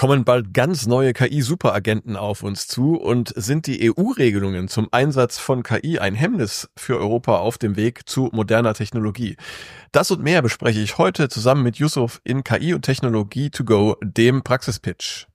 kommen bald ganz neue KI-Superagenten auf uns zu und sind die EU-Regelungen zum Einsatz von KI ein Hemmnis für Europa auf dem Weg zu moderner Technologie? Das und mehr bespreche ich heute zusammen mit Yusuf in KI und Technologie to go, dem Praxispitch.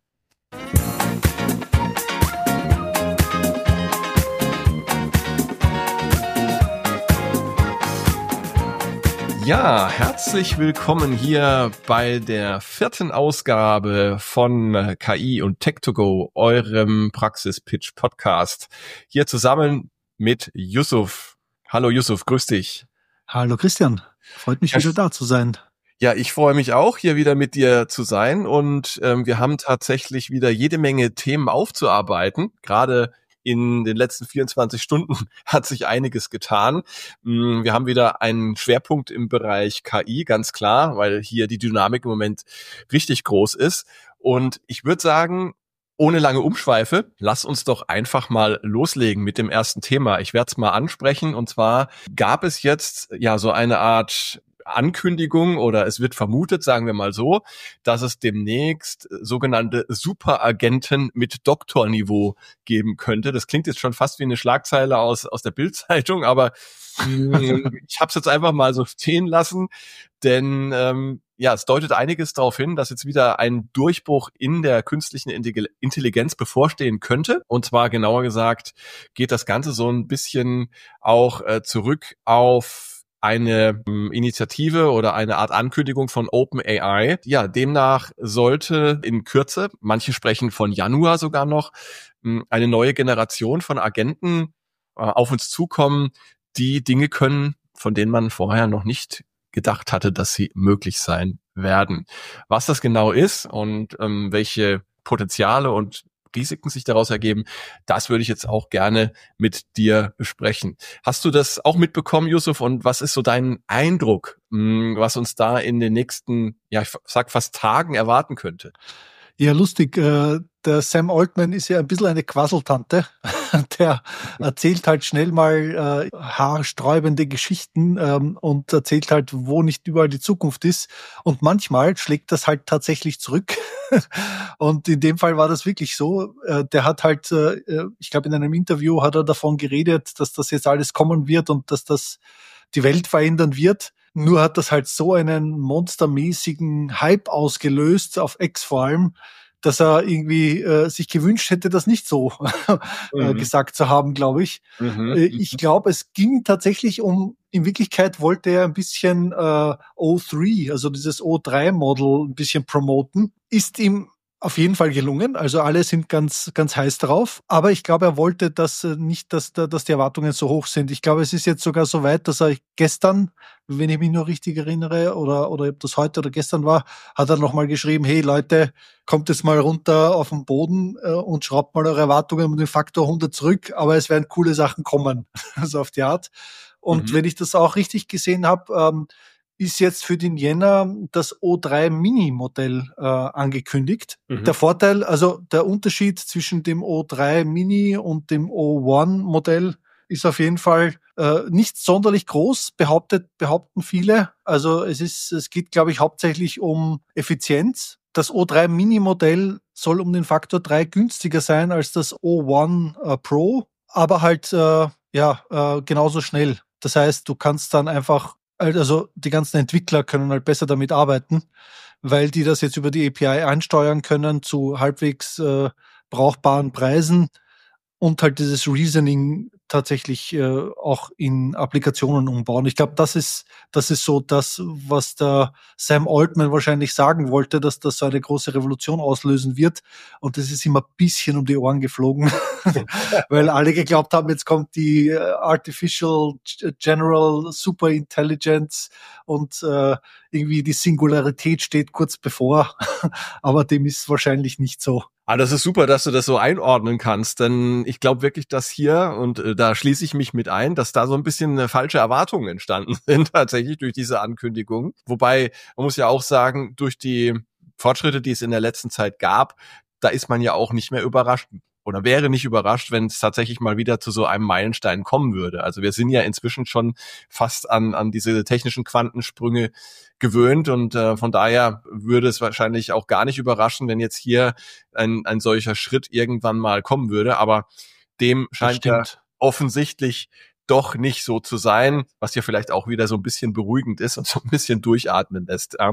Ja, herzlich willkommen hier bei der 4. Ausgabe von KI und Tech2Go, eurem Praxispitch-Podcast. Hier zusammen mit Yusuf. Hallo Yusuf, grüß dich. Hallo Christian, freut mich wieder da zu sein. Ja, ich freue mich auch, hier wieder mit dir zu sein und wir haben tatsächlich wieder jede Menge Themen aufzuarbeiten, gerade in den letzten 24 Stunden hat sich einiges getan. Wir haben wieder einen Schwerpunkt im Bereich KI, ganz klar, weil hier die Dynamik im Moment richtig groß ist. Und ich würde sagen, ohne lange Umschweife, lass uns doch einfach mal loslegen mit dem ersten Thema. Ich werde es mal ansprechen. Und zwar gab es jetzt ja so eine Art Ankündigung oder es wird vermutet, sagen wir mal so, dass es demnächst sogenannte Superagenten mit Doktorniveau geben könnte. Das klingt jetzt schon fast wie eine Schlagzeile aus der Bild-Zeitung, aber ich habe es jetzt einfach mal so stehen lassen, denn es deutet einiges darauf hin, dass jetzt wieder ein Durchbruch in der künstlichen Intelligenz bevorstehen könnte. Und zwar genauer gesagt geht das Ganze so ein bisschen auch zurück auf eine Initiative oder eine Art Ankündigung von OpenAI. Ja, demnach sollte in Kürze, manche sprechen von Januar sogar noch, eine neue Generation von Agenten auf uns zukommen, die Dinge können, von denen man vorher noch nicht gedacht hatte, dass sie möglich sein werden. Was das genau ist und welche Potenziale und Risiken sich daraus ergeben, das würde ich jetzt auch gerne mit dir besprechen. Hast du das auch mitbekommen, Yusuf? Und was ist so dein Eindruck, was uns da in den nächsten, ich sag fast Tagen erwarten könnte? Ja, lustig. Der Sam Altman ist ja ein bisschen eine Quasseltante. Der erzählt halt schnell mal haarsträubende Geschichten und erzählt halt, wo nicht überall die Zukunft ist. Und manchmal schlägt das halt tatsächlich zurück. Und in dem Fall war das wirklich so. Der hat halt, ich glaube in einem Interview hat er davon geredet, dass das jetzt alles kommen wird und dass das die Welt verändern wird. Nur hat das halt so einen monstermäßigen Hype ausgelöst, auf X vor allem, dass er irgendwie sich gewünscht hätte, das nicht so gesagt zu haben, glaube ich. Ich glaube, es ging tatsächlich in Wirklichkeit wollte er ein bisschen O3, also dieses O3-Model ein bisschen promoten. Ist ihm auf jeden Fall gelungen, also alle sind ganz, ganz heiß drauf. Aber ich glaube, er wollte dass die Erwartungen so hoch sind. Ich glaube, es ist jetzt sogar so weit, dass er gestern, wenn ich mich nur richtig erinnere, oder ob das heute oder gestern war, hat er nochmal geschrieben, hey Leute, kommt jetzt mal runter auf den Boden und schraubt mal eure Erwartungen um den Faktor 100 zurück, aber es werden coole Sachen kommen, also auf die Art. Und wenn ich das auch richtig gesehen habe, ist jetzt für den Jänner das O3 Mini-Modell angekündigt. Der Vorteil, also der Unterschied zwischen dem O3 Mini und dem O1-Modell ist auf jeden Fall nicht sonderlich groß, behaupten viele. Also es geht, glaube ich, hauptsächlich um Effizienz. Das O3 Mini-Modell soll um den Faktor 3 günstiger sein als das O1 Pro, aber halt genauso schnell. Das heißt, du kannst dann einfach, also die ganzen Entwickler können halt besser damit arbeiten, weil die das jetzt über die API ansteuern können zu halbwegs brauchbaren Preisen und halt dieses Reasoning tatsächlich auch in Applikationen umbauen. Ich glaube, das ist so das, was der Sam Altman wahrscheinlich sagen wollte, dass das so eine große Revolution auslösen wird. Und das ist ihm ein bisschen um die Ohren geflogen, weil alle geglaubt haben, jetzt kommt die Artificial General Super Intelligence und irgendwie die Singularität steht kurz bevor. Aber dem ist wahrscheinlich nicht so. Ah, das ist super, dass du das so einordnen kannst, denn ich glaube wirklich, dass hier, und da schließe ich mich mit ein, dass da so ein bisschen falsche Erwartungen entstanden sind, tatsächlich durch diese Ankündigung. Wobei, man muss ja auch sagen, durch die Fortschritte, die es in der letzten Zeit gab, da ist man ja auch nicht mehr überrascht oder wäre nicht überrascht, wenn es tatsächlich mal wieder zu so einem Meilenstein kommen würde. Also wir sind ja inzwischen schon fast an diese technischen Quantensprünge gewöhnt und von daher würde es wahrscheinlich auch gar nicht überraschen, wenn jetzt hier ein solcher Schritt irgendwann mal kommen würde. Aber dem scheint ja offensichtlich doch nicht so zu sein, was ja vielleicht auch wieder so ein bisschen beruhigend ist und so ein bisschen durchatmen lässt. Ja.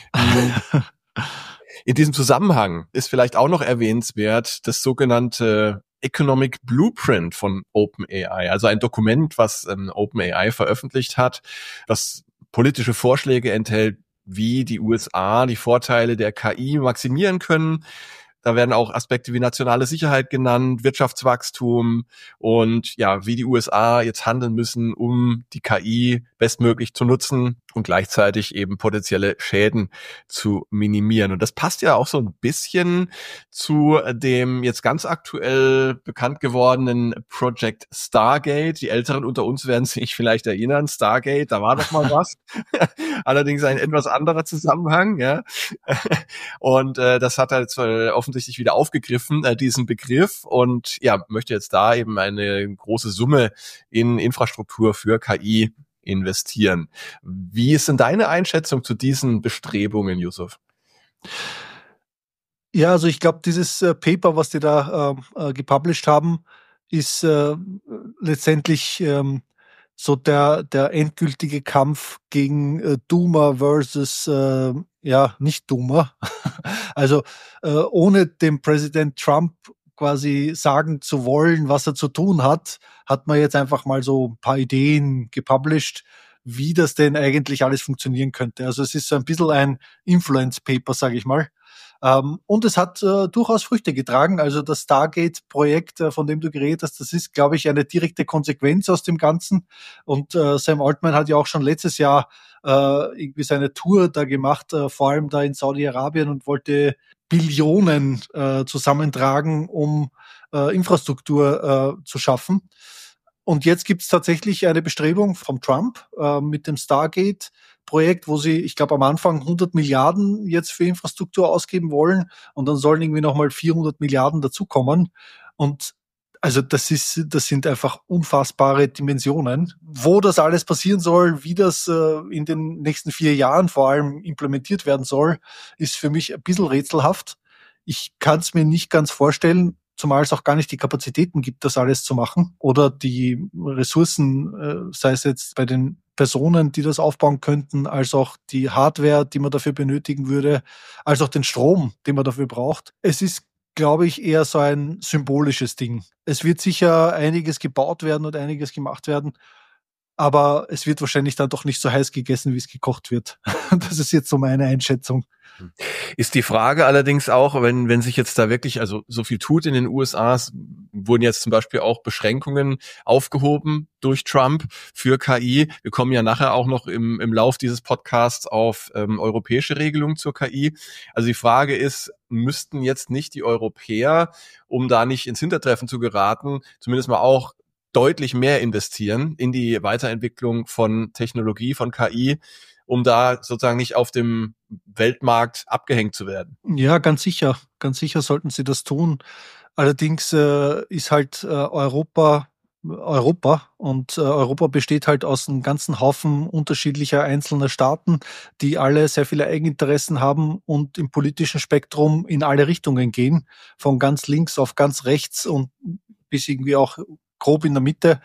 In diesem Zusammenhang ist vielleicht auch noch erwähnenswert das sogenannte Economic Blueprint von OpenAI, also ein Dokument, was OpenAI veröffentlicht hat, das politische Vorschläge enthält, wie die USA die Vorteile der KI maximieren können. Da werden auch Aspekte wie nationale Sicherheit genannt, Wirtschaftswachstum und ja, wie die USA jetzt handeln müssen, um die KI bestmöglich zu nutzen und gleichzeitig eben potenzielle Schäden zu minimieren. Und das passt ja auch so ein bisschen zu dem jetzt ganz aktuell bekannt gewordenen Project Stargate. Die Älteren unter uns werden sich vielleicht erinnern, Stargate, da war doch mal was. Allerdings ein etwas anderer Zusammenhang, ja. Und das hat er jetzt offensichtlich wieder aufgegriffen, diesen Begriff, und ja, möchte jetzt da eben eine große Summe in Infrastruktur für KI investieren. Wie ist denn deine Einschätzung zu diesen Bestrebungen, Yusuf? Ja, also ich glaube, dieses Paper, was die da gepublished haben, ist letztendlich so der endgültige Kampf gegen Doomer versus Nicht-Doomer. Also ohne dem Präsident Trump quasi sagen zu wollen, was er zu tun hat, hat man jetzt einfach mal so ein paar Ideen gepublished, wie das denn eigentlich alles funktionieren könnte. Also es ist so ein bisschen ein Influence-Paper, sage ich mal. Und es hat durchaus Früchte getragen. Also das Stargate-Projekt, von dem du geredet hast, das ist, glaube ich, eine direkte Konsequenz aus dem Ganzen. Und Sam Altman hat ja auch schon letztes Jahr irgendwie seine Tour da gemacht, vor allem da in Saudi-Arabien, und wollte Billionen zusammentragen, um Infrastruktur zu schaffen. Und jetzt gibt es tatsächlich eine Bestrebung vom Trump mit dem Stargate-Projekt, wo sie, ich glaube, am Anfang 100 Milliarden jetzt für Infrastruktur ausgeben wollen, und dann sollen irgendwie nochmal 400 Milliarden dazukommen. Und also das sind einfach unfassbare Dimensionen. Wo das alles passieren soll, wie das in den nächsten 4 Jahren vor allem implementiert werden soll, ist für mich ein bisschen rätselhaft. Ich kann es mir nicht ganz vorstellen, zumal es auch gar nicht die Kapazitäten gibt, das alles zu machen, oder die Ressourcen, sei es jetzt bei den Personen, die das aufbauen könnten, als auch die Hardware, die man dafür benötigen würde, als auch den Strom, den man dafür braucht. Es ist, glaube ich, eher so ein symbolisches Ding. Es wird sicher einiges gebaut werden und einiges gemacht werden, aber es wird wahrscheinlich dann doch nicht so heiß gegessen, wie es gekocht wird. Das ist jetzt so meine Einschätzung. Ist die Frage allerdings auch, wenn sich jetzt da wirklich also so viel tut in den USA, wurden jetzt zum Beispiel auch Beschränkungen aufgehoben durch Trump für KI. Wir kommen ja nachher auch noch im Lauf dieses Podcasts auf europäische Regelungen zur KI. Also die Frage ist, müssten jetzt nicht die Europäer, um da nicht ins Hintertreffen zu geraten, zumindest mal auch deutlich mehr investieren in die Weiterentwicklung von Technologie, von KI, um da sozusagen nicht auf dem Weltmarkt abgehängt zu werden? Ja, ganz sicher. Ganz sicher sollten sie das tun. Allerdings ist halt Europa und Europa besteht halt aus einem ganzen Haufen unterschiedlicher einzelner Staaten, die alle sehr viele Eigeninteressen haben und im politischen Spektrum in alle Richtungen gehen, von ganz links auf ganz rechts und bis irgendwie auch grob in der Mitte,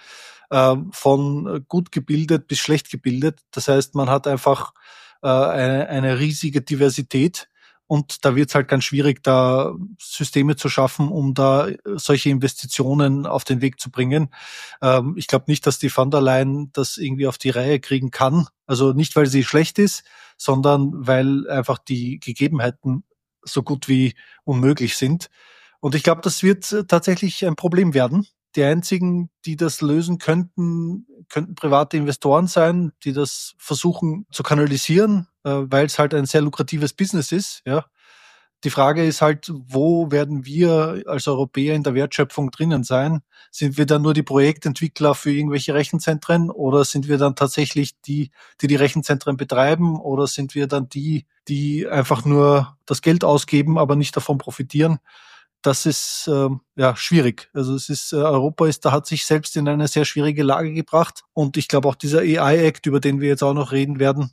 von gut gebildet bis schlecht gebildet. Das heißt, man hat einfach eine riesige Diversität, und da wird es halt ganz schwierig, da Systeme zu schaffen, um da solche Investitionen auf den Weg zu bringen. Ich glaube nicht, dass die von der Leyen das irgendwie auf die Reihe kriegen kann. Also nicht, weil sie schlecht ist, sondern weil einfach die Gegebenheiten so gut wie unmöglich sind. Und ich glaube, das wird tatsächlich ein Problem werden. Die einzigen, die das lösen könnten private Investoren sein, die das versuchen zu kanalisieren, weil es halt ein sehr lukratives Business ist. Ja. Die Frage ist halt, wo werden wir als Europäer in der Wertschöpfung drinnen sein? Sind wir dann nur die Projektentwickler für irgendwelche Rechenzentren, oder sind wir dann tatsächlich die Rechenzentren betreiben, oder sind wir dann die einfach nur das Geld ausgeben, aber nicht davon profitieren? das ist schwierig. Also es ist Europa hat sich selbst in eine sehr schwierige Lage gebracht und ich glaube auch dieser AI-Act, über den wir jetzt auch noch reden werden,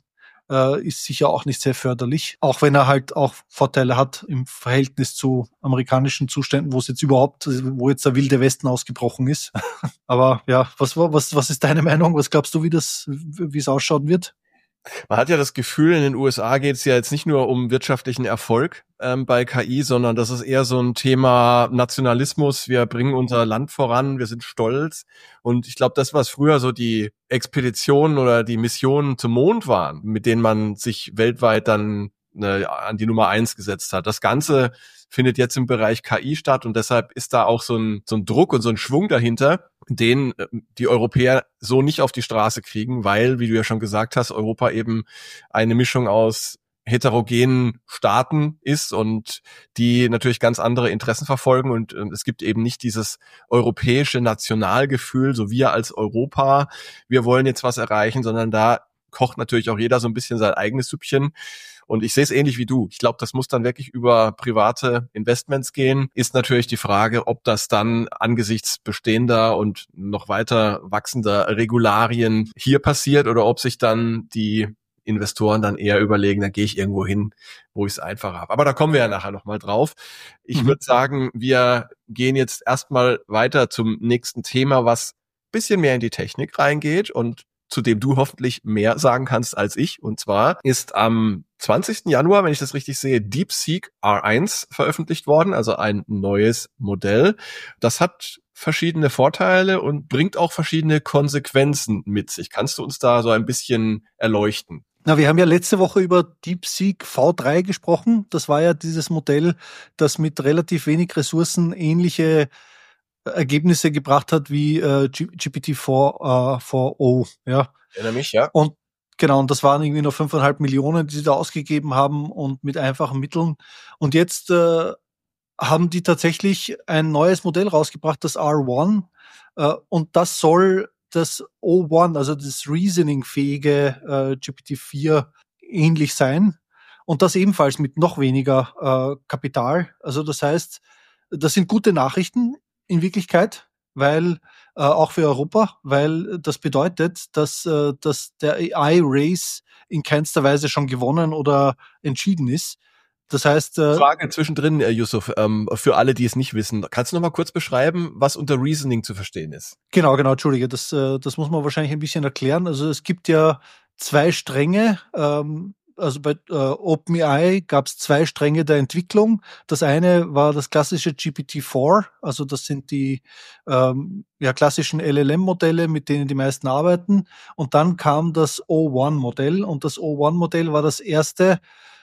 ist sicher auch nicht sehr förderlich, auch wenn er halt auch Vorteile hat im Verhältnis zu amerikanischen Zuständen, wo jetzt der wilde Westen ausgebrochen ist. Aber ja, was ist deine Meinung? Was glaubst du, wie es ausschauen wird? Man hat ja das Gefühl, in den USA geht es ja jetzt nicht nur um wirtschaftlichen Erfolg bei KI, sondern das ist eher so ein Thema Nationalismus. Wir bringen unser Land voran, wir sind stolz. Und ich glaube, das, was früher so die Expeditionen oder die Missionen zum Mond waren, mit denen man sich weltweit dann an die Nummer 1 gesetzt hat, das Ganze findet jetzt im Bereich KI statt und deshalb ist da auch so ein Druck und so ein Schwung dahinter, den die Europäer so nicht auf die Straße kriegen, weil, wie du ja schon gesagt hast, Europa eben eine Mischung aus heterogenen Staaten ist und die natürlich ganz andere Interessen verfolgen und es gibt eben nicht dieses europäische Nationalgefühl, so wir als Europa, wir wollen jetzt was erreichen, sondern da kocht natürlich auch jeder so ein bisschen sein eigenes Süppchen. Und ich sehe es ähnlich wie du. Ich glaube, das muss dann wirklich über private Investments gehen. Ist natürlich die Frage, ob das dann angesichts bestehender und noch weiter wachsender Regularien hier passiert oder ob sich dann die Investoren dann eher überlegen, dann gehe ich irgendwo hin, wo ich es einfacher habe. Aber da kommen wir ja nachher nochmal drauf. Ich würde sagen, wir gehen jetzt erstmal weiter zum nächsten Thema, was ein bisschen mehr in die Technik reingeht und zu dem du hoffentlich mehr sagen kannst als ich. Und zwar ist am 20. Januar, wenn ich das richtig sehe, DeepSeek R1 veröffentlicht worden, also ein neues Modell. Das hat verschiedene Vorteile und bringt auch verschiedene Konsequenzen mit sich. Kannst du uns da so ein bisschen erleuchten? Na, wir haben ja letzte Woche über DeepSeek V3 gesprochen. Das war ja dieses Modell, das mit relativ wenig Ressourcen ähnliche Ergebnisse gebracht hat wie GPT-4o. Ja. Erinnere mich, ja. Und genau, und das waren irgendwie nur 5,5 Millionen, die sie da ausgegeben haben und mit einfachen Mitteln. Und jetzt haben die tatsächlich ein neues Modell rausgebracht, das R1. Und das soll das O1, also das Reasoning-fähige GPT-4 ähnlich sein. Und das ebenfalls mit noch weniger Kapital. Also das heißt, das sind gute Nachrichten in Wirklichkeit, weil auch für Europa, weil das bedeutet, dass der AI-Race in keinster Weise schon gewonnen oder entschieden ist. Das heißt, Frage zwischendrin, Yusuf, für alle, die es nicht wissen. Kannst du noch mal kurz beschreiben, was unter Reasoning zu verstehen ist? Genau, Entschuldige, das muss man wahrscheinlich ein bisschen erklären. Also es gibt ja zwei Stränge. Also bei OpenAI gab es zwei Stränge der Entwicklung. Das eine war das klassische GPT-4, also das sind die klassischen LLM-Modelle, mit denen die meisten arbeiten. Und dann kam das O1-Modell und das O1-Modell war das erste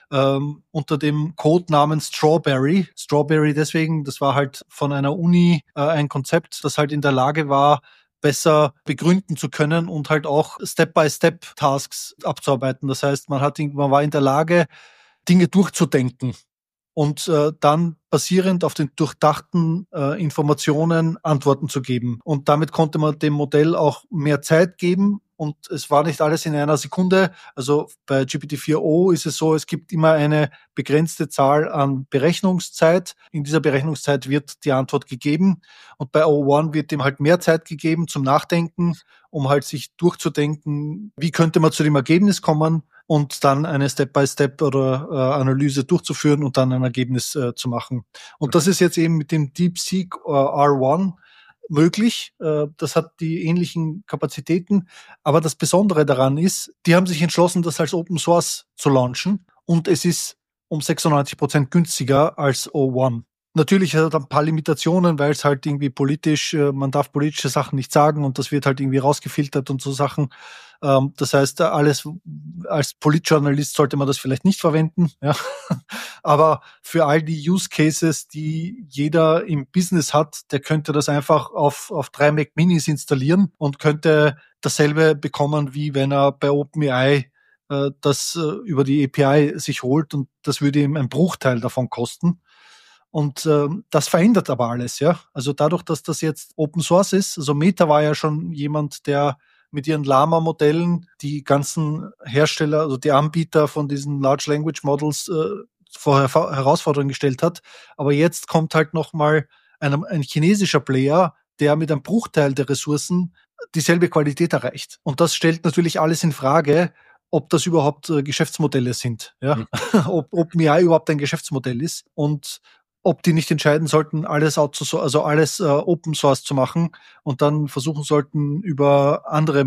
unter dem Codenamen Strawberry. Strawberry deswegen, das war halt von einer Uni ein Konzept, das halt in der Lage war, besser begründen zu können und halt auch Step-by-Step-Tasks abzuarbeiten. Das heißt, man war in der Lage, Dinge durchzudenken und dann basierend auf den durchdachten Informationen Antworten zu geben. Und damit konnte man dem Modell auch mehr Zeit geben. Und es war nicht alles in einer Sekunde. Also bei GPT-4o ist es so, es gibt immer eine begrenzte Zahl an Berechnungszeit. In dieser Berechnungszeit wird die Antwort gegeben. Und bei O1 wird dem halt mehr Zeit gegeben zum Nachdenken, um halt sich durchzudenken, wie könnte man zu dem Ergebnis kommen und dann eine Step-by-Step oder Analyse durchzuführen und dann ein Ergebnis zu machen. Und das ist jetzt eben mit dem DeepSeek R1 möglich. Das hat die ähnlichen Kapazitäten. Aber das Besondere daran ist, die haben sich entschlossen, das als Open Source zu launchen. Und es ist um 96% günstiger als O1. Natürlich hat er ein paar Limitationen, weil es halt irgendwie man darf politische Sachen nicht sagen und das wird halt irgendwie rausgefiltert und so Sachen. Das heißt, alles als Politjournalist sollte man das vielleicht nicht verwenden. Ja. Aber für all die Use Cases, die jeder im Business hat, der könnte das einfach auf 3 Mac Minis installieren und könnte dasselbe bekommen, wie wenn er bei OpenAI das über die API sich holt und das würde ihm ein Bruchteil davon kosten. Und das verändert aber alles, ja. Also dadurch, dass das jetzt Open Source ist, also Meta war ja schon jemand, der mit ihren Llama-Modellen die ganzen Hersteller, also die Anbieter von diesen Large Language Models vor Herausforderungen gestellt hat. Aber jetzt kommt halt nochmal ein chinesischer Player, der mit einem Bruchteil der Ressourcen dieselbe Qualität erreicht. Und das stellt natürlich alles in Frage, ob das überhaupt Geschäftsmodelle sind, ja, ob Miai überhaupt ein Geschäftsmodell ist und ob die nicht entscheiden sollten, alles alles Open Source zu machen und dann versuchen sollten, über andere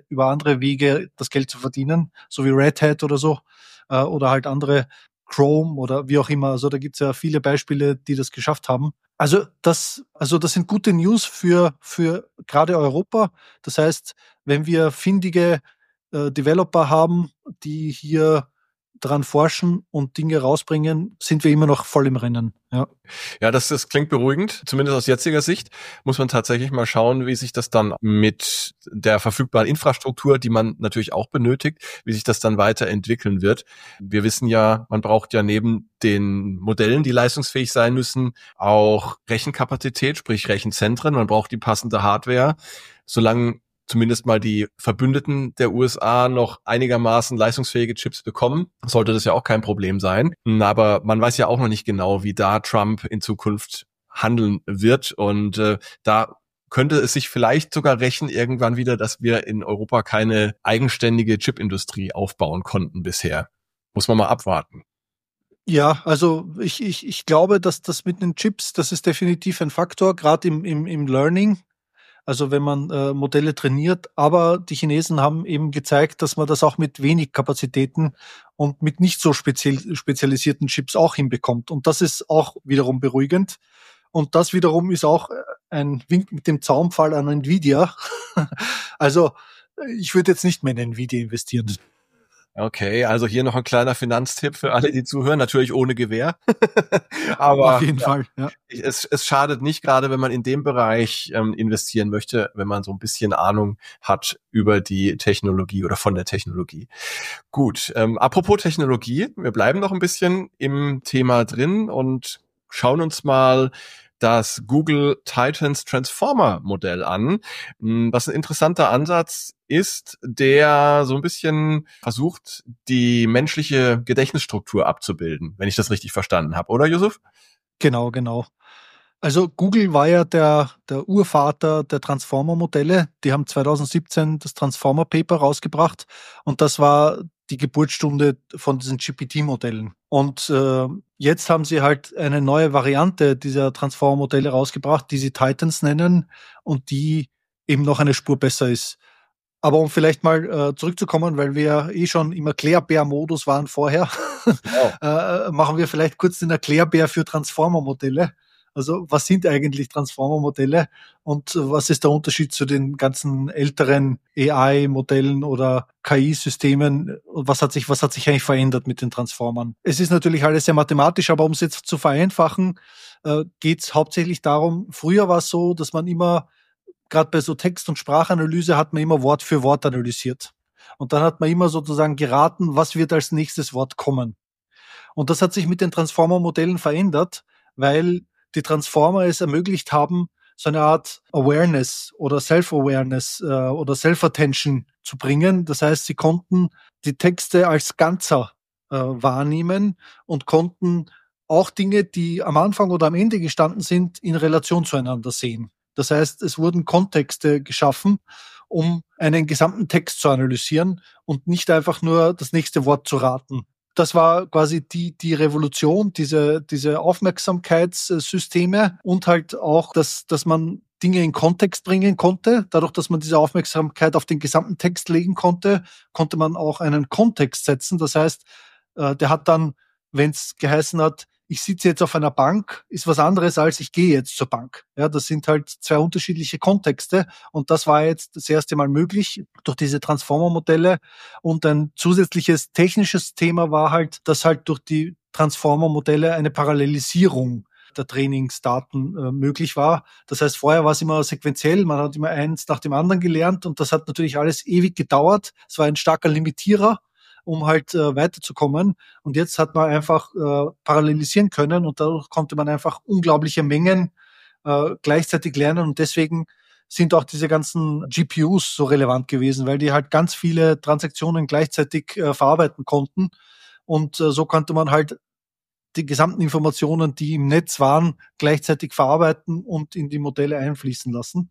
Wege das Geld zu verdienen, so wie Red Hat oder so, oder halt andere Chrome oder wie auch immer. Also da gibt's ja viele Beispiele, die das geschafft haben. Also das sind gute News für gerade Europa. Das heißt, wenn wir findige Developer haben, die hier dran forschen und Dinge rausbringen, sind wir immer noch voll im Rennen. Ja, das klingt beruhigend. Zumindest aus jetziger Sicht muss man tatsächlich mal schauen, wie sich das dann mit der verfügbaren Infrastruktur, die man natürlich auch benötigt, wie sich das dann weiterentwickeln wird. Wir wissen ja, man braucht ja neben den Modellen, die leistungsfähig sein müssen, auch Rechenkapazität, sprich Rechenzentren. Man braucht die passende Hardware. Solange zumindest mal die Verbündeten der USA noch einigermaßen leistungsfähige Chips bekommen, sollte das ja auch kein Problem sein. Aber man weiß ja auch noch nicht genau, wie da Trump in Zukunft handeln wird. Und da könnte es sich vielleicht sogar rächen irgendwann wieder, dass wir in Europa keine eigenständige Chipindustrie aufbauen konnten bisher. Muss man mal abwarten. Ja, also ich glaube, dass das mit den Chips, das ist definitiv ein Faktor, gerade im Learning. Also wenn man Modelle trainiert, aber die Chinesen haben eben gezeigt, dass man das auch mit wenig Kapazitäten und mit nicht so spezialisierten Chips auch hinbekommt. Und das ist auch wiederum beruhigend. Und das wiederum ist auch ein Wink mit dem Zaunpfahl an Nvidia. Also ich würde jetzt nicht mehr in Nvidia investieren. Okay, also hier noch ein kleiner Finanztipp für alle, die zuhören, natürlich ohne Gewähr. Aber auf jeden Fall, ja. Es schadet nicht, gerade wenn man in dem Bereich investieren möchte, wenn man so ein bisschen Ahnung hat über die Technologie oder von der Technologie. Gut, apropos Technologie, wir bleiben noch ein bisschen im Thema drin und schauen uns mal das Google Titans Transformer Modell an, was ein interessanter Ansatz ist, der so ein bisschen versucht, die menschliche Gedächtnisstruktur abzubilden, wenn ich das richtig verstanden habe, oder Yusuf? Genau. Also Google war ja der Urvater der Transformer-Modelle. Die haben 2017 das Transformer-Paper rausgebracht und das war die Geburtsstunde von diesen GPT-Modellen. Und jetzt haben sie halt eine neue Variante dieser Transformer-Modelle rausgebracht, die sie Titans nennen und die eben noch eine Spur besser ist. Aber um vielleicht mal zurückzukommen, weil wir ja eh schon im Erklärbär-Modus waren vorher, machen wir vielleicht kurz den Erklärbär für Transformer-Modelle. Also was sind eigentlich Transformer-Modelle und was ist der Unterschied zu den ganzen älteren AI-Modellen oder KI-Systemen und was hat sich eigentlich verändert mit den Transformern? Es ist natürlich alles sehr mathematisch, aber um es jetzt zu vereinfachen, geht es hauptsächlich darum, früher war es so, dass man immer, gerade bei so Text- und Sprachanalyse hat man immer Wort für Wort analysiert. Und dann hat man immer sozusagen geraten, was wird als nächstes Wort kommen. Und das hat sich mit den Transformer-Modellen verändert, weil die Transformer es ermöglicht haben, so eine Art Awareness oder Self-Awareness oder Self-Attention zu bringen. Das heißt, sie konnten die Texte als Ganzer wahrnehmen und konnten auch Dinge, die am Anfang oder am Ende gestanden sind, in Relation zueinander sehen. Das heißt, es wurden Kontexte geschaffen, um einen gesamten Text zu analysieren und nicht einfach nur das nächste Wort zu raten. Das war quasi die Revolution, diese Aufmerksamkeitssysteme und halt auch, dass man Dinge in Kontext bringen konnte. Dadurch, dass man diese Aufmerksamkeit auf den gesamten Text legen konnte, konnte man auch einen Kontext setzen. Das heißt, der hat dann, wenn es geheißen hat, ich sitze jetzt auf einer Bank, ist was anderes als ich gehe jetzt zur Bank. Ja, das sind halt zwei unterschiedliche Kontexte und das war jetzt das erste Mal möglich durch diese Transformer-Modelle. Und ein zusätzliches technisches Thema war halt, dass halt durch die Transformer-Modelle eine Parallelisierung der Trainingsdaten möglich war. Das heißt, vorher war es immer sequenziell, man hat immer eins nach dem anderen gelernt und das hat natürlich alles ewig gedauert. Es war ein starker Limitierer, um halt weiterzukommen. Und jetzt hat man einfach parallelisieren können und dadurch konnte man einfach unglaubliche Mengen gleichzeitig lernen und deswegen sind auch diese ganzen GPUs so relevant gewesen, weil die halt ganz viele Transaktionen gleichzeitig verarbeiten konnten und so konnte man halt die gesamten Informationen, die im Netz waren, gleichzeitig verarbeiten und in die Modelle einfließen lassen.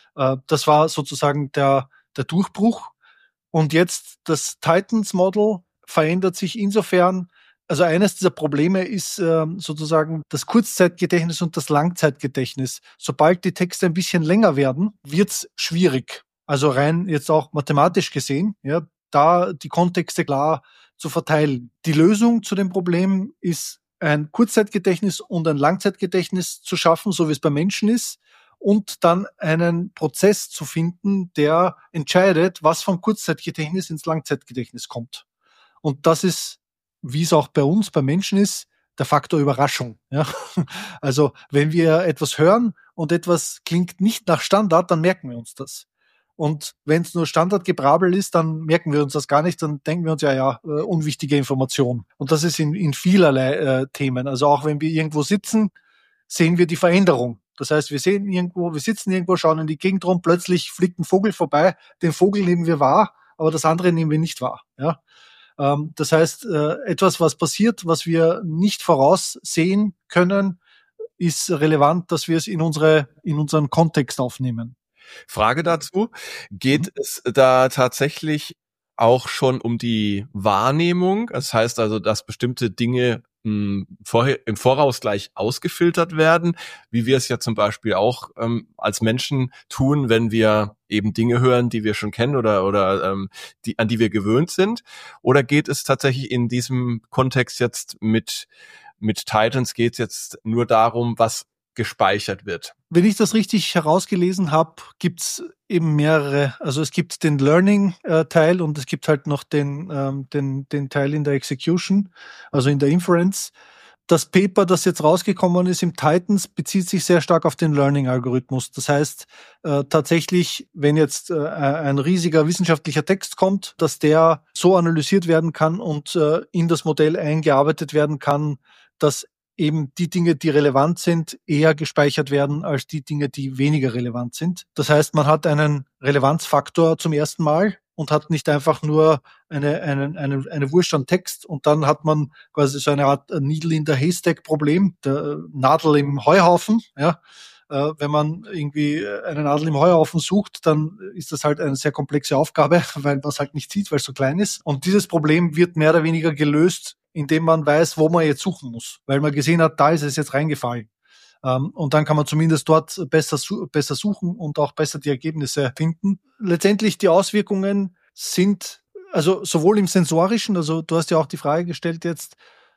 Das war sozusagen der Durchbruch. Und jetzt das Titans Model verändert sich insofern. Also eines dieser Probleme ist sozusagen das Kurzzeitgedächtnis und das Langzeitgedächtnis. Sobald die Texte ein bisschen länger werden, wird's schwierig. Also rein jetzt auch mathematisch gesehen, ja, da die Kontexte klar zu verteilen. Die Lösung zu dem Problem ist, ein Kurzzeitgedächtnis und ein Langzeitgedächtnis zu schaffen, so wie es bei Menschen ist, und dann einen Prozess zu finden, der entscheidet, was vom Kurzzeitgedächtnis ins Langzeitgedächtnis kommt. Und das ist, wie es auch bei uns, bei Menschen ist, der Faktor Überraschung. Ja? Also wenn wir etwas hören und etwas klingt nicht nach Standard, dann merken wir uns das. Und wenn es nur Standardgebrabbel ist, dann merken wir uns das gar nicht, dann denken wir uns unwichtige Information. Und das ist in vielerlei Themen. Also auch wenn wir irgendwo sitzen, sehen wir die Veränderung. Das heißt, wir sitzen irgendwo, schauen in die Gegend rum, plötzlich fliegt ein Vogel vorbei, den Vogel nehmen wir wahr, aber das andere nehmen wir nicht wahr. Ja? Das heißt, etwas, was passiert, was wir nicht voraussehen können, ist relevant, dass wir es in unseren Kontext aufnehmen. Frage dazu, geht es da tatsächlich auch schon um die Wahrnehmung? Das heißt also, dass bestimmte Dinge im Voraus gleich ausgefiltert werden, wie wir es ja zum Beispiel auch als Menschen tun, wenn wir eben Dinge hören, die wir schon kennen oder an die wir gewöhnt sind? Oder geht es tatsächlich in diesem Kontext jetzt mit Titans geht es jetzt nur darum, was gespeichert wird? Wenn ich das richtig herausgelesen habe, gibt's eben mehrere. Also es gibt den Learning-Teil und es gibt halt noch den Teil in der Execution, also in der Inference. Das Paper, das jetzt rausgekommen ist im Titans, bezieht sich sehr stark auf den Learning-Algorithmus. Das heißt, tatsächlich, wenn jetzt ein riesiger wissenschaftlicher Text kommt, dass der so analysiert werden kann und in das Modell eingearbeitet werden kann, dass eben die Dinge, die relevant sind, eher gespeichert werden als die Dinge, die weniger relevant sind. Das heißt, man hat einen Relevanzfaktor zum ersten Mal und hat nicht einfach nur eine Wurst an Text und dann hat man quasi so eine Art Needle in the Haystack Problem, der Nadel im Heuhaufen, ja. Wenn man irgendwie eine Nadel im Heuhaufen sucht, dann ist das halt eine sehr komplexe Aufgabe, weil man es halt nicht sieht, weil es so klein ist. Und dieses Problem wird mehr oder weniger gelöst, indem man weiß, wo man jetzt suchen muss, weil man gesehen hat, da ist es jetzt reingefallen. Und dann kann man zumindest dort besser suchen und auch besser die Ergebnisse finden. Letztendlich die Auswirkungen sind, also sowohl im Sensorischen, also du hast ja auch die Frage gestellt jetzt,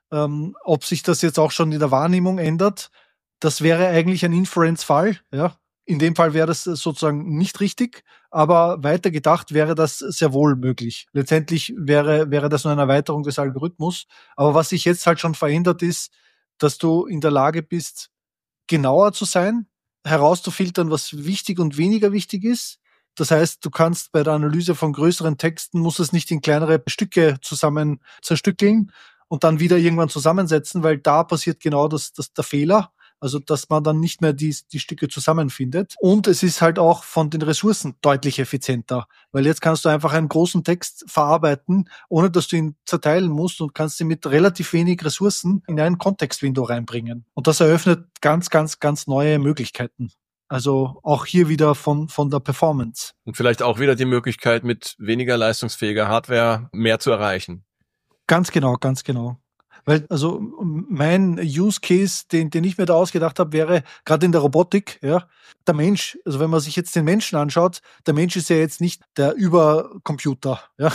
ob sich das jetzt auch schon in der Wahrnehmung ändert. Das wäre eigentlich ein Inference-Fall, ja. In dem Fall wäre das sozusagen nicht richtig, aber weiter gedacht wäre das sehr wohl möglich. Letztendlich wäre das nur eine Erweiterung des Algorithmus. Aber was sich jetzt halt schon verändert ist, dass du in der Lage bist, genauer zu sein, herauszufiltern, was wichtig und weniger wichtig ist. Das heißt, du kannst bei der Analyse von größeren Texten, musst es nicht in kleinere Stücke zusammen zerstückeln und dann wieder irgendwann zusammensetzen, weil da passiert genau der Fehler. Also, dass man dann nicht mehr die Stücke zusammenfindet. Und es ist halt auch von den Ressourcen deutlich effizienter, weil jetzt kannst du einfach einen großen Text verarbeiten, ohne dass du ihn zerteilen musst und kannst ihn mit relativ wenig Ressourcen in ein Kontextwindow reinbringen. Und das eröffnet ganz, ganz, ganz neue Möglichkeiten. Also auch hier wieder von der Performance. Und vielleicht auch wieder die Möglichkeit, mit weniger leistungsfähiger Hardware mehr zu erreichen. Ganz genau, ganz genau. Weil, also mein Use Case, den ich mir da ausgedacht habe, wäre gerade in der Robotik, ja, der Mensch, also wenn man sich jetzt den Menschen anschaut, der Mensch ist ja jetzt nicht der Übercomputer, ja.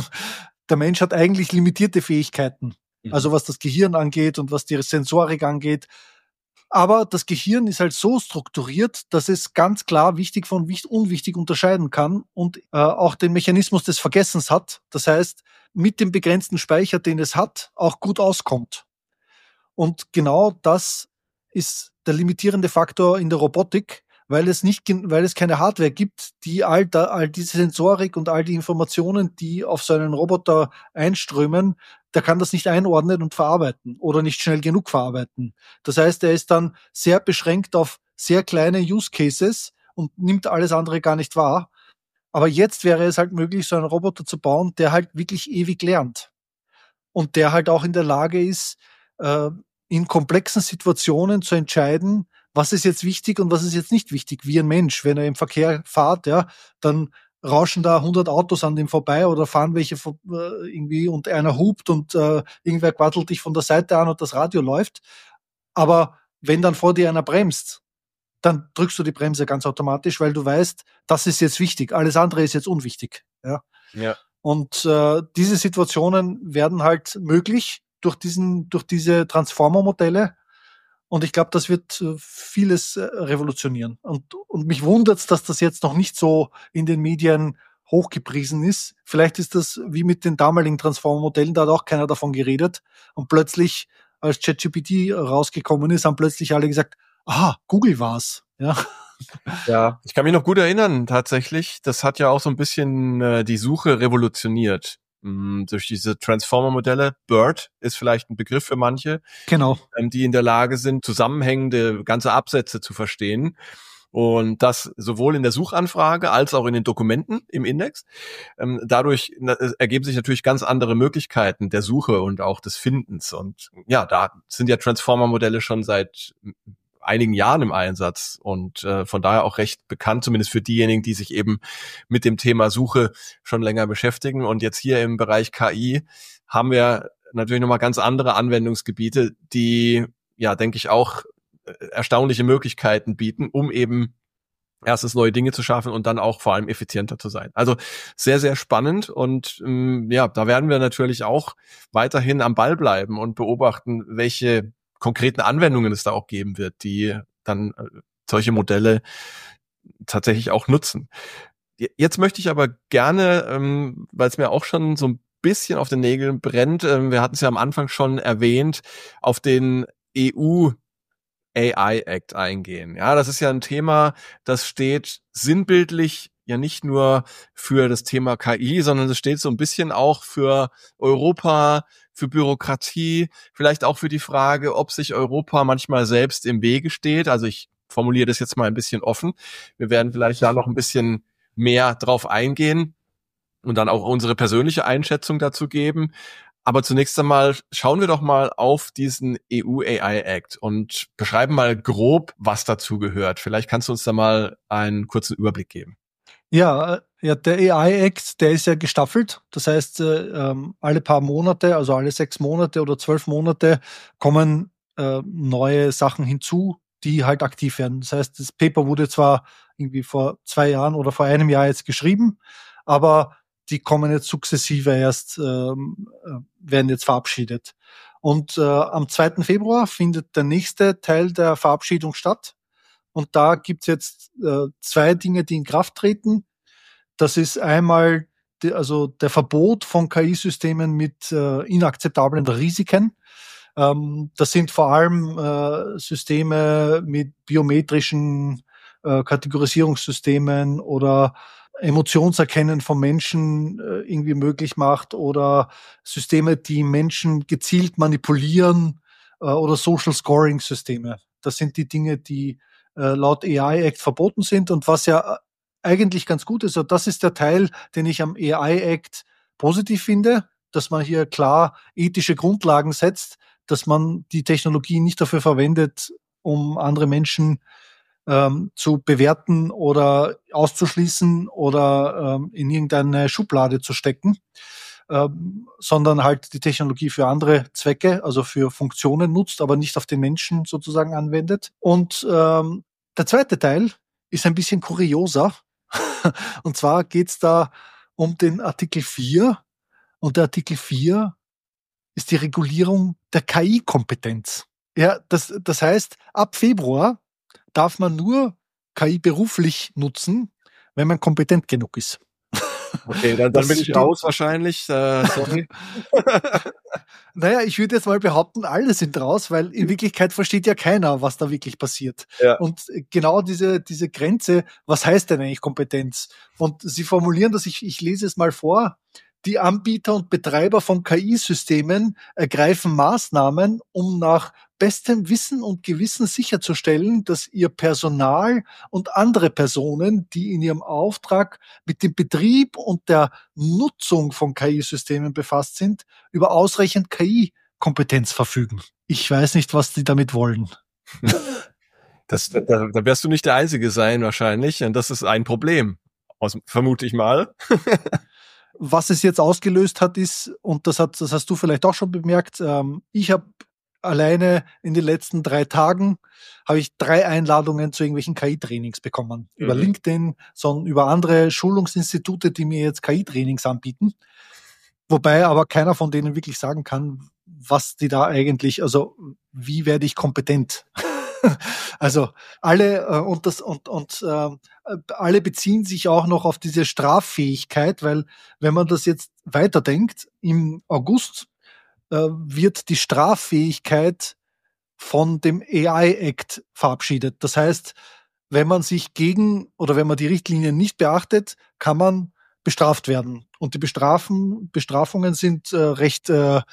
Der Mensch hat eigentlich limitierte Fähigkeiten. Also was das Gehirn angeht und was die Sensorik angeht. Aber das Gehirn ist halt so strukturiert, dass es ganz klar wichtig von unwichtig unterscheiden kann und auch den Mechanismus des Vergessens hat. Das heißt, mit dem begrenzten Speicher, den es hat, auch gut auskommt. Und genau das ist der limitierende Faktor in der Robotik, weil es keine Hardware gibt, die all diese Sensorik und all die Informationen, die auf so einen Roboter einströmen, der kann das nicht einordnen und verarbeiten oder nicht schnell genug verarbeiten. Das heißt, er ist dann sehr beschränkt auf sehr kleine Use Cases und nimmt alles andere gar nicht wahr. Aber jetzt wäre es halt möglich, so einen Roboter zu bauen, der halt wirklich ewig lernt. Und der halt auch in der Lage ist, in komplexen Situationen zu entscheiden, was ist jetzt wichtig und was ist jetzt nicht wichtig, wie ein Mensch. Wenn er im Verkehr fährt, ja, dann rauschen da 100 Autos an dem vorbei oder fahren welche irgendwie und einer hupt und irgendwer quattelt dich von der Seite an und das Radio läuft. Aber wenn dann vor dir einer bremst, dann drückst du die Bremse ganz automatisch, weil du weißt, das ist jetzt wichtig, alles andere ist jetzt unwichtig. Ja. Ja. Und diese Situationen werden halt möglich durch diese Transformer-Modelle. Und ich glaube, das wird vieles revolutionieren. Und mich wundert's, dass das jetzt noch nicht so in den Medien hochgepriesen ist. Vielleicht ist das wie mit den damaligen Transformer-Modellen, da hat auch keiner davon geredet. Und plötzlich, als ChatGPT rausgekommen ist, haben plötzlich alle gesagt, Google war's. Ja. Ja, ich kann mich noch gut erinnern, tatsächlich. Das hat ja auch so ein bisschen die Suche revolutioniert. Durch diese Transformer-Modelle. BERT ist vielleicht ein Begriff für manche. Genau. Die in der Lage sind, zusammenhängende ganze Absätze zu verstehen. Und das sowohl in der Suchanfrage als auch in den Dokumenten im Index. Dadurch ergeben sich natürlich ganz andere Möglichkeiten der Suche und auch des Findens. Und ja, da sind ja Transformer-Modelle schon seit einigen Jahren im Einsatz und von daher auch recht bekannt, zumindest für diejenigen, die sich eben mit dem Thema Suche schon länger beschäftigen. Und jetzt hier im Bereich KI haben wir natürlich nochmal ganz andere Anwendungsgebiete, die, ja, denke ich, auch erstaunliche Möglichkeiten bieten, um eben erstens neue Dinge zu schaffen und dann auch vor allem effizienter zu sein. Also sehr, sehr spannend und ja, da werden wir natürlich auch weiterhin am Ball bleiben und beobachten, welche konkreten Anwendungen es da auch geben wird, die dann solche Modelle tatsächlich auch nutzen. Jetzt möchte ich aber gerne, weil es mir auch schon so ein bisschen auf den Nägeln brennt, wir hatten es ja am Anfang schon erwähnt, auf den EU AI Act eingehen. Ja, das ist ja ein Thema, das steht sinnbildlich ja nicht nur für das Thema KI, sondern es steht so ein bisschen auch für Europa, für Bürokratie, vielleicht auch für die Frage, ob sich Europa manchmal selbst im Wege steht. Also ich formuliere das jetzt mal ein bisschen offen. Wir werden vielleicht da noch ein bisschen mehr drauf eingehen und dann auch unsere persönliche Einschätzung dazu geben. Aber zunächst einmal schauen wir doch mal auf diesen EU AI Act und beschreiben mal grob, was dazu gehört. Vielleicht kannst du uns da mal einen kurzen Überblick geben. Ja, der AI Act, der ist ja gestaffelt. Das heißt, alle paar Monate, also alle 6 Monate oder 12 Monate kommen neue Sachen hinzu, die halt aktiv werden. Das heißt, das Paper wurde zwar irgendwie vor 2 Jahren oder vor einem Jahr jetzt geschrieben, aber die kommen jetzt sukzessive erst, werden jetzt verabschiedet. Und am 2. Februar findet der nächste Teil der Verabschiedung statt. Und da gibt's jetzt 2 Dinge, die in Kraft treten. Das ist einmal der Verbot von KI-Systemen mit inakzeptablen Risiken. Das sind vor allem Systeme mit biometrischen Kategorisierungssystemen oder Emotionserkennen von Menschen irgendwie möglich macht oder Systeme, die Menschen gezielt manipulieren oder Social Scoring Systeme. Das sind die Dinge, die laut AI Act verboten sind und was ja eigentlich ganz gut ist. Und das ist der Teil, den ich am AI Act positiv finde, dass man hier klar ethische Grundlagen setzt, dass man die Technologie nicht dafür verwendet, um andere Menschen zu bewerten oder auszuschließen oder in irgendeine Schublade zu stecken, sondern halt die Technologie für andere Zwecke, also für Funktionen nutzt, aber nicht auf den Menschen sozusagen anwendet. Und der zweite Teil ist ein bisschen kurioser. Und zwar geht's da um den Artikel 4. Und der Artikel 4 ist die Regulierung der KI-Kompetenz. Ja, das heißt, ab Februar darf man nur KI beruflich nutzen, wenn man kompetent genug ist. Okay, dann bin ich raus wahrscheinlich. Sorry. Naja, ich würde jetzt mal behaupten, alle sind raus, weil in Wirklichkeit versteht ja keiner, was da wirklich passiert. Ja. Und genau diese Grenze, was heißt denn eigentlich Kompetenz? Und sie formulieren das, ich lese es mal vor. Die Anbieter und Betreiber von KI-Systemen ergreifen Maßnahmen, um nach bestem Wissen und Gewissen sicherzustellen, dass ihr Personal und andere Personen, die in ihrem Auftrag mit dem Betrieb und der Nutzung von KI-Systemen befasst sind, über ausreichend KI-Kompetenz verfügen. Ich weiß nicht, was die damit wollen. Da wirst du nicht der Einzige sein wahrscheinlich. Und das ist ein Problem, vermute ich mal. Was es jetzt ausgelöst hat, ist, und das hast du vielleicht auch schon bemerkt, ich habe alleine in den letzten 3 Tagen habe ich 3 Einladungen zu irgendwelchen KI-Trainings bekommen. Über LinkedIn, sondern über andere Schulungsinstitute, die mir jetzt KI-Trainings anbieten. Wobei aber keiner von denen wirklich sagen kann, was die da eigentlich, also wie werde ich kompetent? Also alle alle beziehen sich auch noch auf diese Straffähigkeit, weil wenn man das jetzt weiterdenkt, im August wird die Straffähigkeit von dem AI Act verabschiedet. Das heißt, wenn man sich wenn man die Richtlinien nicht beachtet, kann man bestraft werden. Und die Bestrafungen sind recht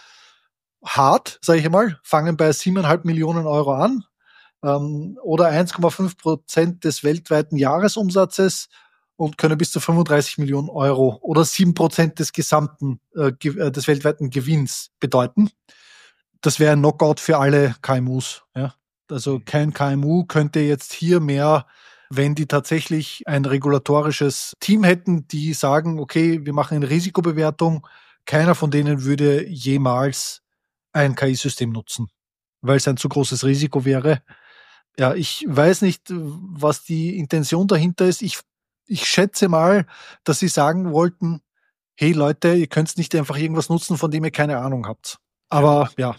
hart, sage ich mal, fangen bei 7,5 Millionen Euro an oder 1,5% des weltweiten Jahresumsatzes und können bis zu 35 Millionen Euro oder 7% des gesamten, des weltweiten Gewinns bedeuten. Das wäre ein Knockout für alle KMUs. Ja? Also kein KMU könnte jetzt hier mehr, wenn die tatsächlich ein regulatorisches Team hätten, die sagen, okay, wir machen eine Risikobewertung, keiner von denen würde jemals ein KI-System nutzen, weil es ein zu großes Risiko wäre. Ja, ich weiß nicht, was die Intention dahinter ist. Ich schätze mal, dass sie sagen wollten, hey Leute, ihr könnt nicht einfach irgendwas nutzen, von dem ihr keine Ahnung habt. Aber ja.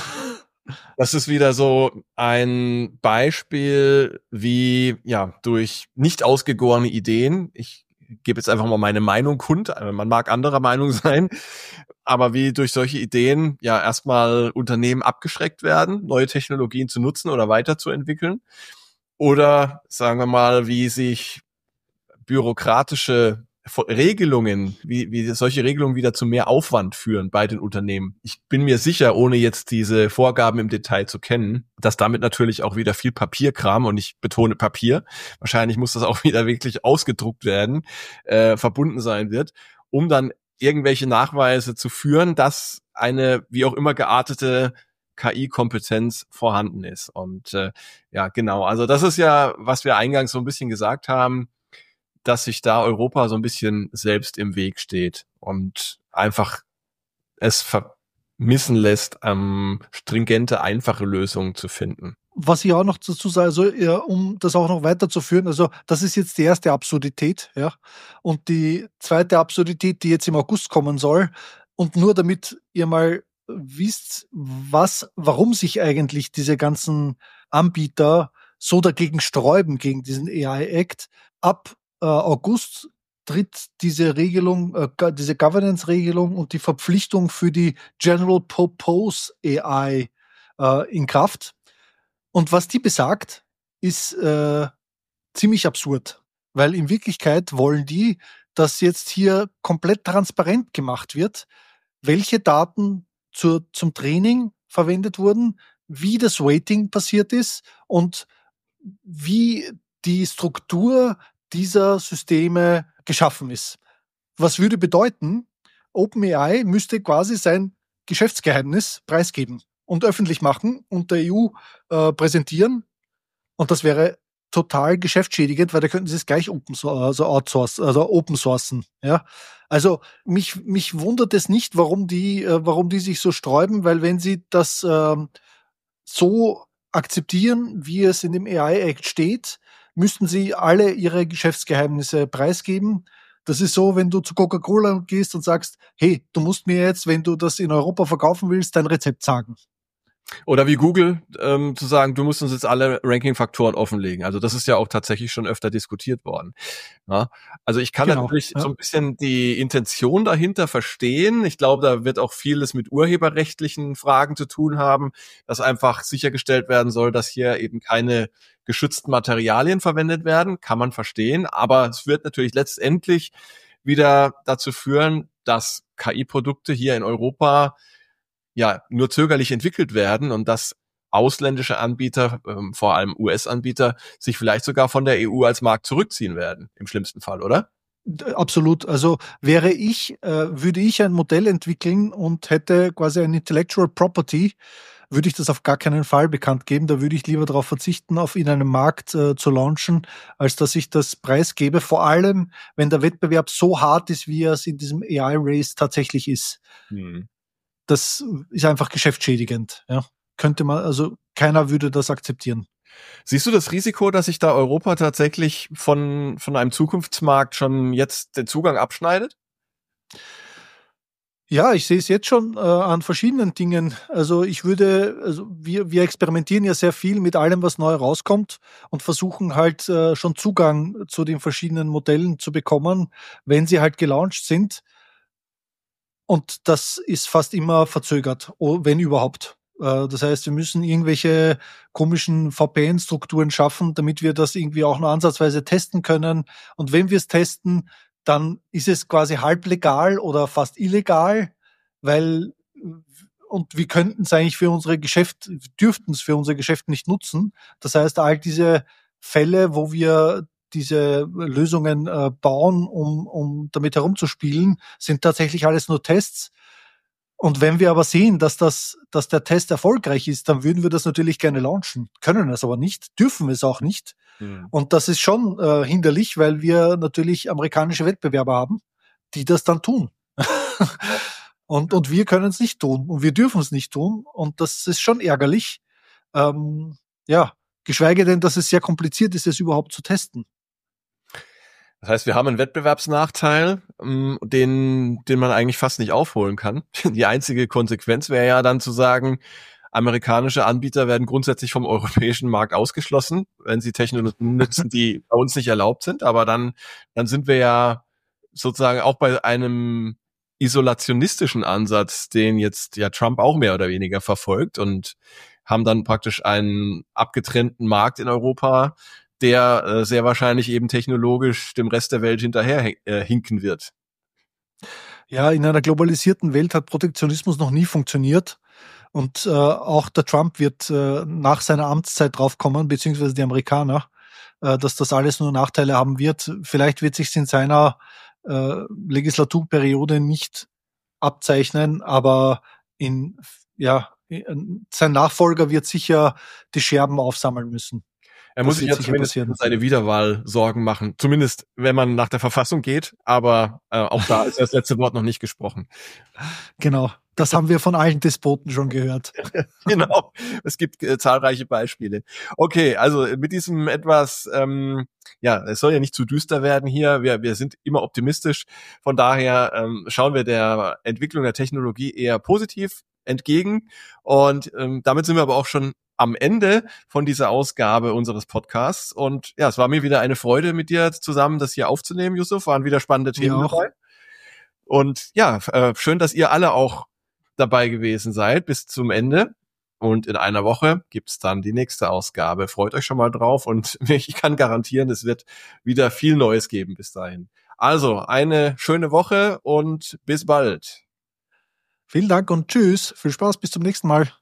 Das ist wieder so ein Beispiel, wie durch nicht ausgegorene Ideen, ich gebe jetzt einfach mal meine Meinung kund, man mag anderer Meinung sein, aber wie durch solche Ideen erstmal Unternehmen abgeschreckt werden, neue Technologien zu nutzen oder weiterzuentwickeln. Oder sagen wir mal, wie sich bürokratische Regelungen, wie solche Regelungen wieder zu mehr Aufwand führen bei den Unternehmen. Ich bin mir sicher, ohne jetzt diese Vorgaben im Detail zu kennen, dass damit natürlich auch wieder viel Papierkram, und ich betone Papier, wahrscheinlich muss das auch wieder wirklich ausgedruckt werden, verbunden sein wird, um dann irgendwelche Nachweise zu führen, dass eine wie auch immer geartete KI-Kompetenz vorhanden ist. Und genau, also das ist ja, was wir eingangs so ein bisschen gesagt haben, dass sich da Europa so ein bisschen selbst im Weg steht und einfach es vermissen lässt, stringente, einfache Lösungen zu finden. Was ich auch noch dazu sage, also um das auch noch weiterzuführen, also das ist jetzt die erste Absurdität, ja, und die zweite Absurdität, die jetzt im August kommen soll, und nur damit ihr mal wisst, warum sich eigentlich diese ganzen Anbieter so dagegen sträuben, gegen diesen AI Act. Ab August tritt diese Regelung, diese Governance-Regelung und die Verpflichtung für die General Purpose AI in Kraft. Und was die besagt, ist ziemlich absurd, weil in Wirklichkeit wollen die, dass jetzt hier komplett transparent gemacht wird, welche Daten zum Training verwendet wurden, wie das Weighting passiert ist und wie die Struktur dieser Systeme geschaffen ist. Was würde bedeuten, OpenAI müsste quasi sein Geschäftsgeheimnis preisgeben und öffentlich machen und der EU präsentieren. Und das wäre total geschäftsschädigend, weil da könnten sie es gleich open sourcen. Ja? Also mich wundert es nicht, warum die sich so sträuben, weil wenn sie das so akzeptieren, wie es in dem AI Act steht, müssten sie alle ihre Geschäftsgeheimnisse preisgeben. Das ist so, wenn du zu Coca-Cola gehst und sagst, hey, du musst mir jetzt, wenn du das in Europa verkaufen willst, dein Rezept sagen. Oder wie Google zu sagen, du musst uns jetzt alle Ranking-Faktoren offenlegen. Also das ist ja auch tatsächlich schon öfter diskutiert worden. Ja? Also ich kann natürlich so ein bisschen die Intention dahinter verstehen. Ich glaube, da wird auch vieles mit urheberrechtlichen Fragen zu tun haben, dass einfach sichergestellt werden soll, dass hier eben keine geschützten Materialien verwendet werden. Kann man verstehen. Aber es wird natürlich letztendlich wieder dazu führen, dass KI-Produkte hier in Europa nur zögerlich entwickelt werden und dass ausländische Anbieter, vor allem US-Anbieter, sich vielleicht sogar von der EU als Markt zurückziehen werden, im schlimmsten Fall, oder? Absolut. Also würde ich ein Modell entwickeln und hätte quasi ein Intellectual Property, würde ich das auf gar keinen Fall bekannt geben. Da würde ich lieber darauf verzichten, auf in einem Markt zu launchen, als dass ich das preisgebe. Vor allem, wenn der Wettbewerb so hart ist, wie er es in diesem AI-Race tatsächlich ist. Hm. Das ist einfach geschäftsschädigend. Ja. Könnte man, also keiner würde das akzeptieren. Siehst du das Risiko, dass sich da Europa tatsächlich von einem Zukunftsmarkt schon jetzt den Zugang abschneidet? Ja, ich sehe es jetzt schon an verschiedenen Dingen. Also wir experimentieren ja sehr viel mit allem, was neu rauskommt und versuchen halt schon Zugang zu den verschiedenen Modellen zu bekommen, wenn sie halt gelauncht sind. Und das ist fast immer verzögert, wenn überhaupt. Das heißt, wir müssen irgendwelche komischen VPN-Strukturen schaffen, damit wir das irgendwie auch nur ansatzweise testen können. Und wenn wir es testen, dann ist es quasi halb legal oder fast illegal, weil und wir könnten es eigentlich für unsere Geschäfte, dürften es für unser Geschäft nicht nutzen. Das heißt, all diese Fälle, wo wir diese Lösungen bauen, um damit herumzuspielen, sind tatsächlich alles nur Tests. Und wenn wir aber sehen, dass der Test erfolgreich ist, dann würden wir das natürlich gerne launchen, können es aber nicht, dürfen es auch nicht. Hm. Und das ist schon hinderlich, weil wir natürlich amerikanische Wettbewerber haben, die das dann tun. Und wir können es nicht tun und wir dürfen es nicht tun. Und das ist schon ärgerlich. Ja, geschweige denn, dass es sehr kompliziert ist, es überhaupt zu testen. Das heißt, wir haben einen Wettbewerbsnachteil, den man eigentlich fast nicht aufholen kann. Die einzige Konsequenz wäre ja dann zu sagen, amerikanische Anbieter werden grundsätzlich vom europäischen Markt ausgeschlossen, wenn sie Technologien nutzen, die bei uns nicht erlaubt sind. Aber dann sind wir ja sozusagen auch bei einem isolationistischen Ansatz, den jetzt ja Trump auch mehr oder weniger verfolgt, und haben dann praktisch einen abgetrennten Markt in Europa, der sehr wahrscheinlich eben technologisch dem Rest der Welt hinterher hinken wird. Ja, in einer globalisierten Welt hat Protektionismus noch nie funktioniert. Und auch der Trump wird nach seiner Amtszeit draufkommen, beziehungsweise die Amerikaner, dass das alles nur Nachteile haben wird. Vielleicht wird sich in seiner Legislaturperiode nicht abzeichnen, aber sein Nachfolger wird sicher die Scherben aufsammeln müssen. Er muss Das sich wird ja sicher zumindest passieren. um seine Wiederwahl Sorgen machen. Zumindest, wenn man nach der Verfassung geht. Aber auch da ist das letzte Wort noch nicht gesprochen. Genau. Das haben wir von allen Despoten schon gehört. Genau. Es gibt zahlreiche Beispiele. Okay, also mit diesem etwas, es soll ja nicht zu düster werden hier. Wir sind immer optimistisch. Von daher schauen wir der Entwicklung der Technologie eher positiv entgegen. Und damit sind wir aber auch schon am Ende von dieser Ausgabe unseres Podcasts. Und ja, es war mir wieder eine Freude, mit dir zusammen das hier aufzunehmen, Yusuf. Waren wieder spannende Themen dabei. Und ja, schön, dass ihr alle auch dabei gewesen seid bis zum Ende. Und in einer Woche gibt's dann die nächste Ausgabe. Freut euch schon mal drauf und ich kann garantieren, es wird wieder viel Neues geben bis dahin. Also, eine schöne Woche und bis bald. Vielen Dank und tschüss. Viel Spaß, bis zum nächsten Mal.